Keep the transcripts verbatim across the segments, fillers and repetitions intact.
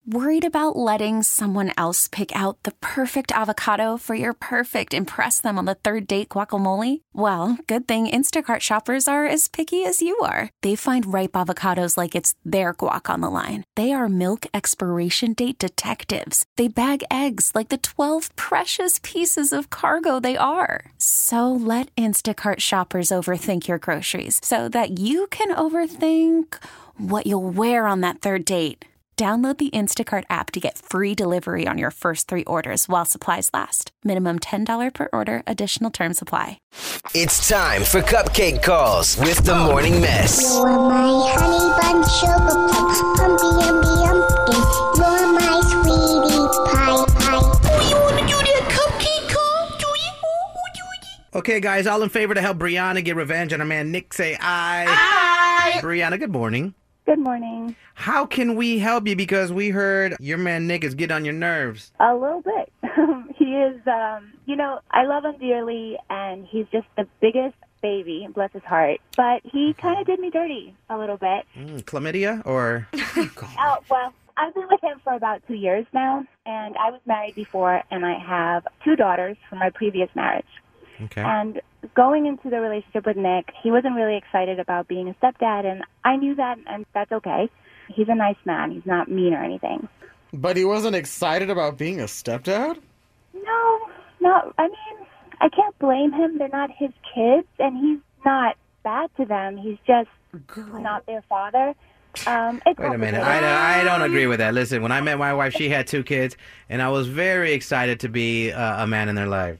Worried about letting someone else pick out the perfect avocado for your perfect impress them on the third date guacamole? Well, good thing Instacart shoppers are as picky as you are. They find ripe avocados like it's their guac on the line. They are milk expiration date detectives. They bag eggs like the twelve precious pieces of cargo they are. So let Instacart shoppers overthink your groceries so that you can overthink what you'll wear on that third date. Download the Instacart app to get free delivery on your first three orders while supplies last. Minimum ten dollars per order. Additional terms apply. It's time for Cupcake Calls with the Morning Mess. You're my honey bun, sugar plum, pumpy umby umpkin. You're my sweetie pie pie. Oh, you want to do that cupcake call? Do you? Oh, do you? Okay, guys, all in favor to help Brianna get revenge on her man Nick, say aye. Aye. Brianna, good morning. Good morning. How can we help you? Because we heard your man Nick is getting on your nerves. A little bit. He is, um, you know, I love him dearly, and he's just the biggest baby, bless his heart. But he kind of did me dirty a little bit. Mm, chlamydia or? Oh, well, I've been with him for about two years now, and I was married before, and I have two daughters from my previous marriage. Okay. And going into the relationship with Nick, he wasn't really excited about being a stepdad, and I knew that, and that's okay. He's a nice man. He's not mean or anything. But he wasn't excited about being a stepdad? No, no. I mean, I can't blame him. They're not his kids, and he's not bad to them. He's just Girl. not their father. Um, it's Wait a minute. complicated. I, I don't agree with that. Listen, when I met my wife, she had two kids, and I was very excited to be uh, a man in their life.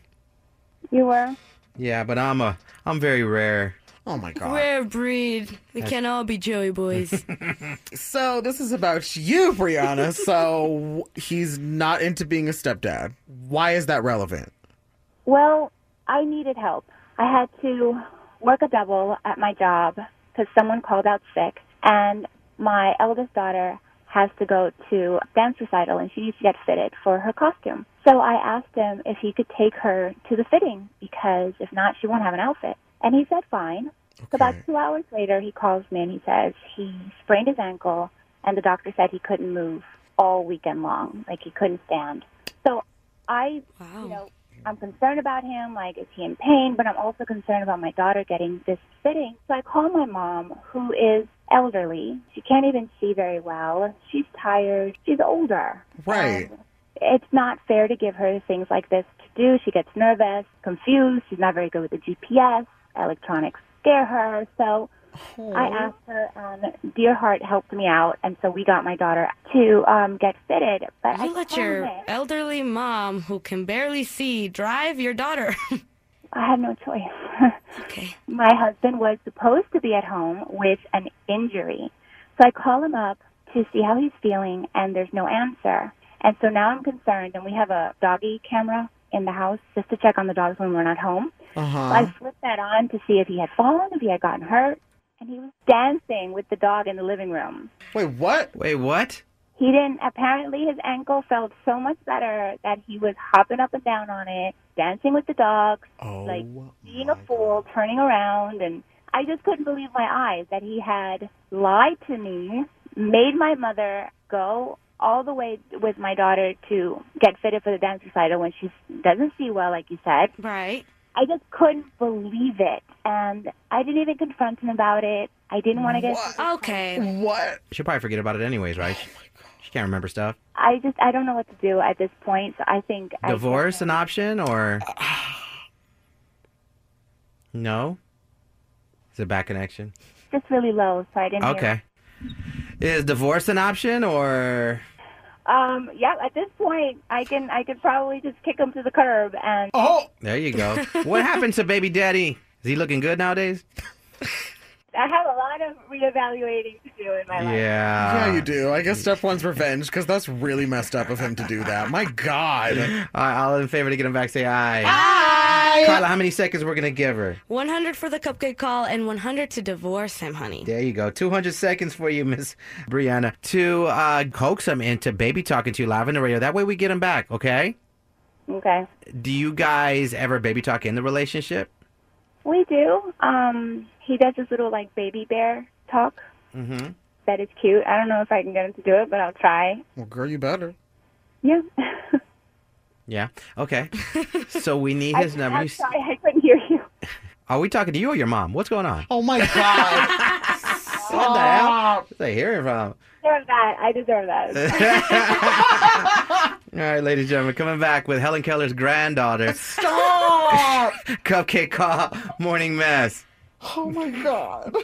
You were? Yeah, but I'm a, I'm very rare. Oh, my God. Rare breed. We can't all be Joey boys. So this is about you, Brianna. So he's not into being a stepdad. Why is that relevant? Well, I needed help. I had to work a double at my job because someone called out sick, and my eldest daughter has to go to a dance recital, and she needs to get fitted for her costume. So I asked him if he could take her to the fitting, because if not, she won't have an outfit. And he said fine. Okay. So about two hours later, he calls me and he says he sprained his ankle, and the doctor said he couldn't move all weekend long, like he couldn't stand. So I, Wow. you know, I'm concerned about him, like, is he in pain? But I'm also concerned about my daughter getting this fitting. So I call my mom, who is elderly. She can't even see very well. She's tired. She's older. Right. And it's not fair to give her things like this to do. She gets nervous, confused. She's not very good with the G P S. Electronics scare her. So I asked her, and Dear Heart helped me out, and so we got my daughter to um, get fitted. But I You let told your him elderly mom, who can barely see, drive your daughter. I had no choice. Okay. My husband was supposed to be at home with an injury. So I call him up to see how he's feeling, and there's no answer. And so now I'm concerned, and we have a doggy camera in the house just to check on the dogs when we're not home. Uh-huh. So I flipped that on to see if he had fallen, if he had gotten hurt, and he was dancing with the dog in the living room. Wait, what? Wait, what? He didn't, apparently his ankle felt so much better that he was hopping up and down on it, dancing with the dogs, Oh, like being a fool, turning around, and I just couldn't believe my eyes that he had lied to me, made my mother go all the way with my daughter to get fitted for the dance recital when she doesn't see well, like you said. Right. I just couldn't believe it, and I didn't even confront him about it. I didn't want to get... Okay. What? She'll probably forget about it anyways, right? She, she can't remember stuff. I just, I don't know what to do at this point, so I think... Divorce I an option, or? No? Is it a bad connection? It's just really low, so I didn't hear Okay. Is divorce an option, or? Um, yeah, at this point, I can I could probably just kick him to the curb and... Oh! There you go. What happened to baby daddy? Is he looking good nowadays? I have a lot of reevaluating to do in my life. Yeah. Yeah, you do. I guess step one's revenge, because that's really messed up of him to do that. My God. All right, all in favor to get him back, say aye. Aye. Carla, how many seconds we're going to give her? one hundred for the cupcake call and one hundred to divorce him, honey. There you go. two hundred seconds for you, Miss Brianna, to uh, coax him into baby talking to you live on the radio. That way we get him back, okay? Okay. Do you guys ever baby talk in the relationship? We do. Um, he does this little, like, baby bear talk. Mm-hmm. that is cute. I don't know if I can get him to do it, but I'll try. Well, girl, you better. Yeah. Yeah. Okay. So we need his I, number. I'm You- sorry, I couldn't hear you. Are we talking to you or your mom? What's going on? Oh, my God. What the hell? Where's I hearing from? I deserve that. I deserve that. All right, ladies and gentlemen, coming back with Helen Keller's granddaughter. Stop! Cupcake Call, Morning Mess. Oh, my God.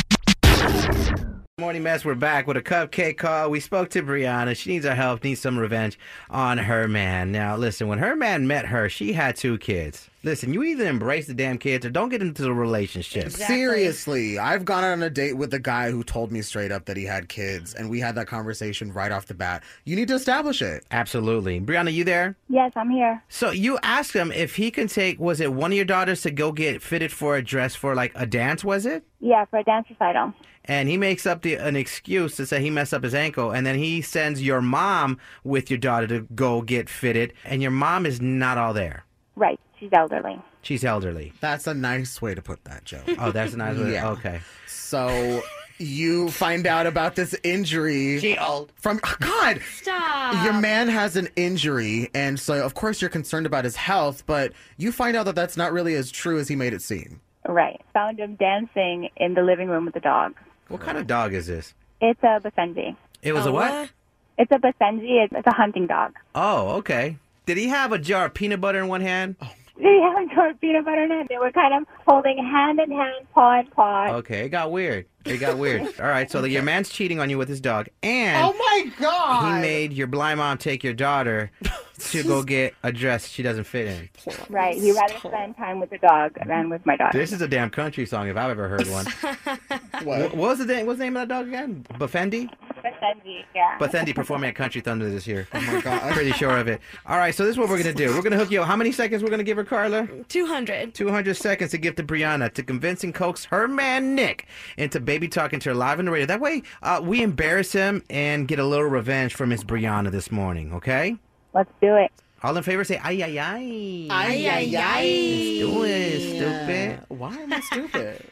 Morning Mess, we're back with a Cupcake Call. We spoke to Brianna. She needs our help, needs some revenge on her man. Now, listen, when her man met her, she had two kids. Listen, you either embrace the damn kids or don't get into the relationship. Exactly. Seriously, I've gone on a date with a guy who told me straight up that he had kids, and we had that conversation right off the bat. You need to establish it. Absolutely. Brianna, you there? Yes, I'm here. So you asked him if he can take, was it one of your daughters to go get fitted for a dress for like a dance, was it? Yeah, for a dance recital. And he makes up the, an excuse to say he messed up his ankle, and then he sends your mom with your daughter to go get fitted, and your mom is not all there. Right. She's elderly. She's elderly. That's a nice way to put that, Joe. Oh, that's a nice way. Yeah. Okay. So you find out about this injury. She old. From God. Stop. Your man has an injury, and so of course you're concerned about his health, but you find out that that's not really as true as he made it seem. Right. Found him dancing in the living room with the dog. What kind of dog is this? It's a Basenji. It was Oh, a what? It's a Basenji. It's, it's a hunting dog. Oh, okay. Did he have a jar of peanut butter in one hand? They haven't tried peanut butter and they were kind of holding hand in hand, paw in paw. Okay, it got weird. It got weird. All right, so your man's cheating on you with his dog, and Oh my God! he made your blind mom take your daughter to go get a dress she doesn't fit in. Right. He'd rather spend time with the dog than with my daughter. This is a damn country song if I've ever heard one. What? What was the name? What's the name of that dog again? Bafendi? Basenji, yeah. Bafendi performing at Country Thunder this year. Oh my God! I'm pretty sure of it. All right, so this is what we're gonna do. We're gonna hook you up. How many seconds we're gonna give her, Carla? two hundred. two hundred seconds to give to Brianna to convince and coax her man Nick into baby talking to her live on the radio. That way, uh, we embarrass him and get a little revenge for Miss Brianna this morning. Okay? Let's do it. All in favor, say ay ay ay. Ay, ay, ay. Let's do it, stupid. Why am I stupid?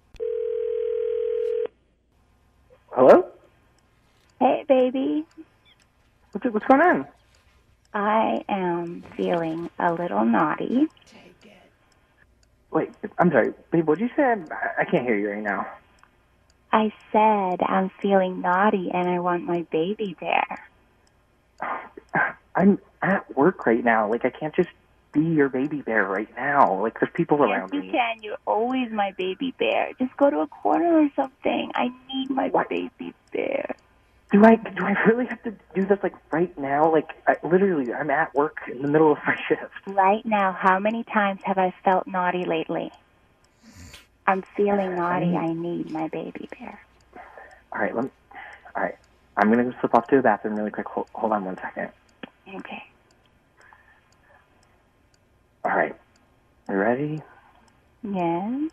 Hello? Hey, baby. What's, what's going on? I am feeling a little naughty. Wait, I'm sorry. Babe, what'd you say? I, I can't hear you right now. I said I'm feeling naughty and I want my baby bear. I'm at work right now. Like, I can't just be your baby bear right now. Like, there's people Yes, around you me. can. You're always my baby bear. Just go to a corner or something. I need my What? baby bear. Do I do I really have to do this, like, right now? Like, I, literally, I'm at work in the middle of my shift. Right now, how many times have I felt naughty lately? I'm feeling naughty. I need my baby bear. All right, let me, all right. I'm going to slip off to the bathroom really quick. Hold, hold on one second. Okay. All right. You ready? Yes.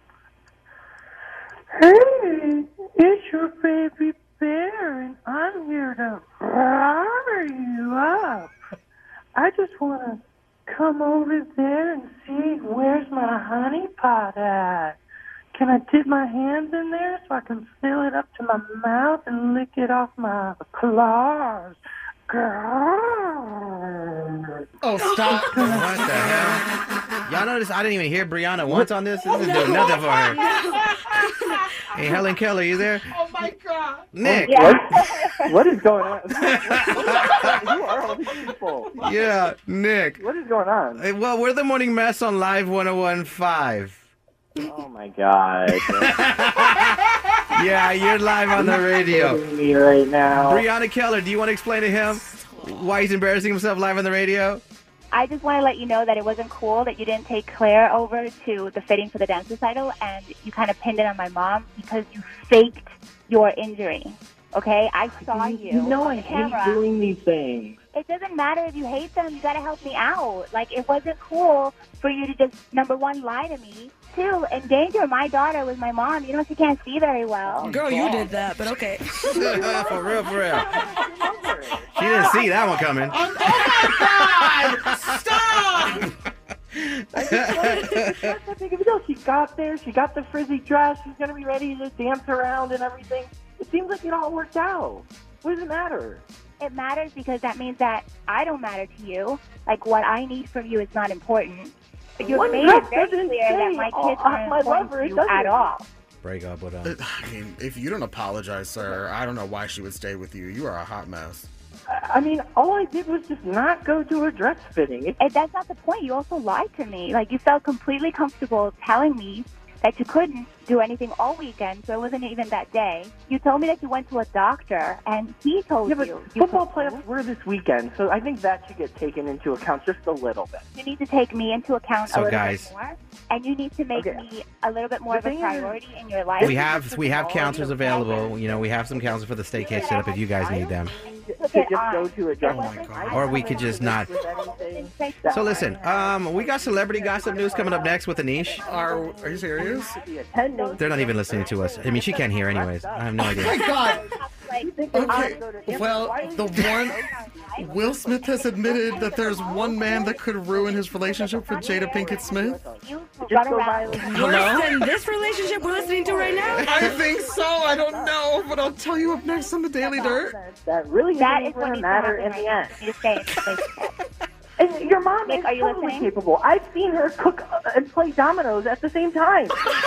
Hey, it's your baby bear, and I'm here to fire you up. I just want to come over there and see where's my honey pot at. Can I dip my hands in there so I can fill it up to my mouth and lick it off my claws? Grrr. Oh, stop! What the hell? Y'all notice I didn't even hear Brianna once on this? This isn't doing nothing for her. Hey, Helen Keller, you there? Oh my God! Nick. Yeah. What? What is going on? Who are all these people? Yeah, Nick. What is going on? Hey, well, we're the Morning Mess on Live one oh one point five. Oh my God! Yeah, you're live on the radio. Me right now. Brianna Keller, do you want to explain to him why he's embarrassing himself live on the radio? I just want to let you know that it wasn't cool that you didn't take Claire over to the fitting for the dance recital and you kind of pinned it on my mom because you faked your injury. Okay? I saw you. You know on I camera. hate doing these things. It doesn't matter if you hate them. You got to help me out. Like, it wasn't cool for you to just, number one, lie to me. Two, endanger my daughter with my mom. You know, she can't see very well. Girl, you did that, but okay. For real, for real. She didn't see that one coming. Oh my God! Stop! She got there. She got the frizzy dress. She's going to be ready to dance around and everything. It seems like it all worked out. What does it matter? It matters because that means that I don't matter to you. Like, what I need from you is not important. You've One made dress it very doesn't clear that say, my oh, kids uh, aren't my important lover, to it you doesn't. at all. Break up with Uh, him. I mean, if you don't apologize, sir, I don't know why she would stay with you. You are a hot mess. I mean, all I did was just not go to a dress fitting. It, And that's not the point. You also lied to me. Like, you felt completely comfortable telling me that you couldn't do anything all weekend, so it wasn't even that day. You told me that you went to a doctor, and he told yeah, but you. you football could- playoffs were this weekend, so I think that should get taken into account just a little bit. You need to take me into account So, a little guys- bit more, and you need to make Okay. me a little bit more The of a thing is- priority in your life. We have we have counselors available. You know, we have some counselors for the staycation setup if you guys need them. To just go to a dress Oh, my fitting. God. I Or we don't could just know not. with anything that So listen, um, we got celebrity gossip news coming up next with Anish. Are, are you serious? I should be attending. They're not even listening to us. I mean, she can't hear anyways. I have no idea. My God. Like, Okay, well, the one, Will Smith has admitted that there's one man that could ruin his relationship with Jada Pinkett Smith. you Just run go around. by- Worse than this relationship we're listening to right now? I think so. I don't know, but I'll tell you up next on the Daily Dirt. That really That isn't is what going to needs to matter happen in right the now. end. You stay in the relationship. And your mom Nick, is are you totally listening? capable. I've seen her cook uh, and play dominoes at the same time.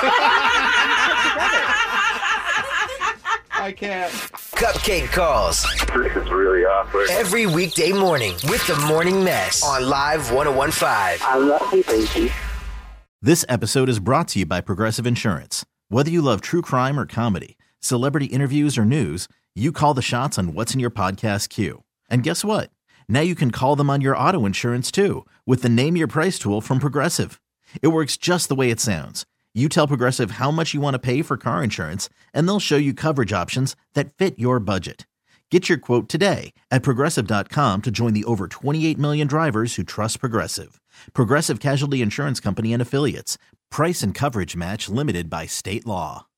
I can't. Cupcake Calls. This is really awkward. Every weekday morning with the Morning Mess on Live one oh one point five. I love you, baby. This episode is brought to you by Progressive Insurance. Whether you love true crime or comedy, celebrity interviews or news, you call the shots on what's in your podcast queue. And guess what? Now you can call them on your auto insurance too with the Name Your Price tool from Progressive. It works just the way it sounds. You tell Progressive how much you want to pay for car insurance, and they'll show you coverage options that fit your budget. Get your quote today at Progressive dot com to join the over twenty-eight million drivers who trust Progressive. Progressive Casualty Insurance Company and Affiliates. Price and coverage match limited by state law.